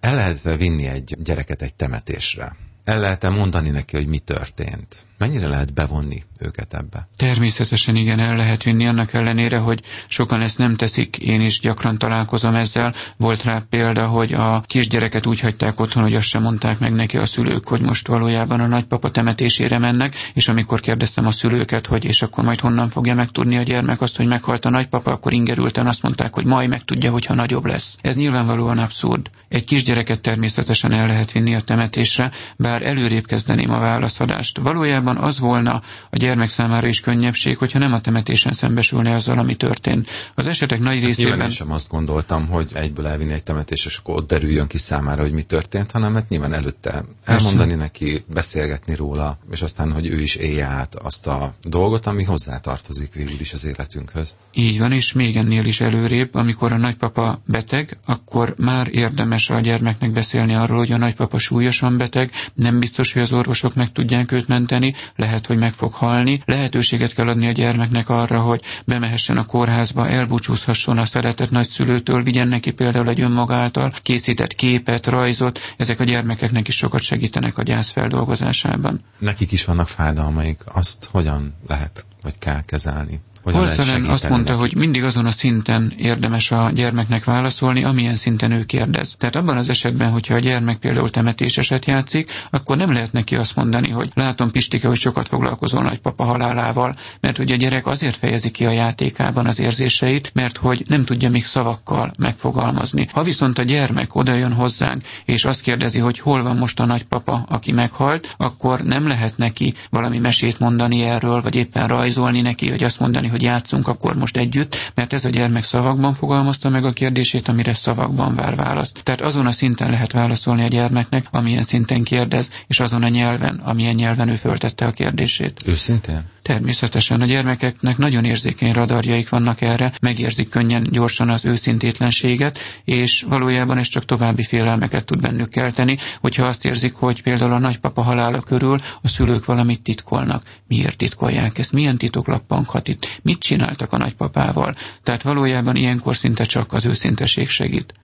El lehet vinni egy gyereket egy temetésre? El lehet-e mondani neki, hogy mi történt? Mennyire lehet bevonni őket ebbe? Természetesen igen, el lehet vinni, annak ellenére, hogy sokan ezt nem teszik, én is gyakran találkozom ezzel. Volt rá példa, hogy a kisgyereket úgy hagyták otthon, hogy azt sem mondták meg neki a szülők, hogy most valójában a nagypapa temetésére mennek, és amikor kérdeztem a szülőket, hogy és akkor majd honnan fogja megtudni a gyermek azt, hogy meghalt a nagypapa, akkor ingerülten azt mondták, hogy majd megtudja, hogyha nagyobb lesz. Ez nyilvánvalóan abszurd. Egy kisgyereket természetesen el lehet vinni a temetésre, bár előrébb kezdeném a válaszadást. Valójában az volna a gyermek számára is könnyebbség, hogyha nem a temetésen szembesülne azzal, ami történt. Az esetek nagy részében... Nyilván én sem azt gondoltam, hogy egyből elvinni egy temetésre, és akkor ott derüljön ki számára, hogy mi történt, hanem hát nyilván előtte elmondani neki, beszélgetni róla, és aztán, hogy ő is élje át azt a dolgot, ami hozzátartozik végül is az életünkhöz. Így van, és még ennél is előrébb, amikor a nagypapa beteg, akkor már érdemes a gyermeknek beszélni arról, hogy a nagypapa súlyosan beteg, nem biztos, hogy az orvosok meg tudják őt menteni, lehet, hogy meg fog halni. Lehetőséget kell adni a gyermeknek arra, hogy bemehessen a kórházba, elbúcsúzhasson a szeretett nagyszülőtől, vigyen neki például egy önmaga által készített képet, rajzot. Ezek a gyermekeknek is sokat segítenek a gyász feldolgozásában. Nekik is vannak fájdalmaik, azt hogyan lehet, vagy kell kezelni? Holzelen azt mondta, hogy mindig azon a szinten érdemes a gyermeknek válaszolni, amilyen szinten ő kérdez. Tehát abban az esetben, hogyha a gyermek például temetéseset játszik, akkor nem lehet neki azt mondani, hogy látom, Pistike, hogy sokat foglalkozol nagypapa halálával, mert ugye a gyerek azért fejezi ki a játékában az érzéseit, mert hogy nem tudja még szavakkal megfogalmazni. Ha viszont a gyermek odajön hozzánk, és azt kérdezi, hogy hol van most a nagypapa, aki meghalt, akkor nem lehet neki valami mesét mondani erről, vagy éppen rajzolni neki, vagy azt mondani, hogy játszunk akkor most együtt, mert ez a gyermek szavakban fogalmazta meg a kérdését, amire szavakban vár választ. Tehát azon a szinten lehet válaszolni a gyermeknek, amilyen szinten kérdez, és azon a nyelven, amilyen nyelven ő föltette a kérdését. Őszintén? Természetesen a gyermekeknek nagyon érzékeny radarjaik vannak erre, megérzik könnyen, gyorsan az őszintétlenséget, és valójában ez csak további félelmeket tud bennük kelteni, hogyha azt érzik, hogy például a nagypapa halála körül a szülők valamit titkolnak. Miért titkolják ezt? Milyen titok lappanghat itt? Mit csináltak a nagypapával? Tehát valójában ilyenkor szinte csak az őszinteség segít.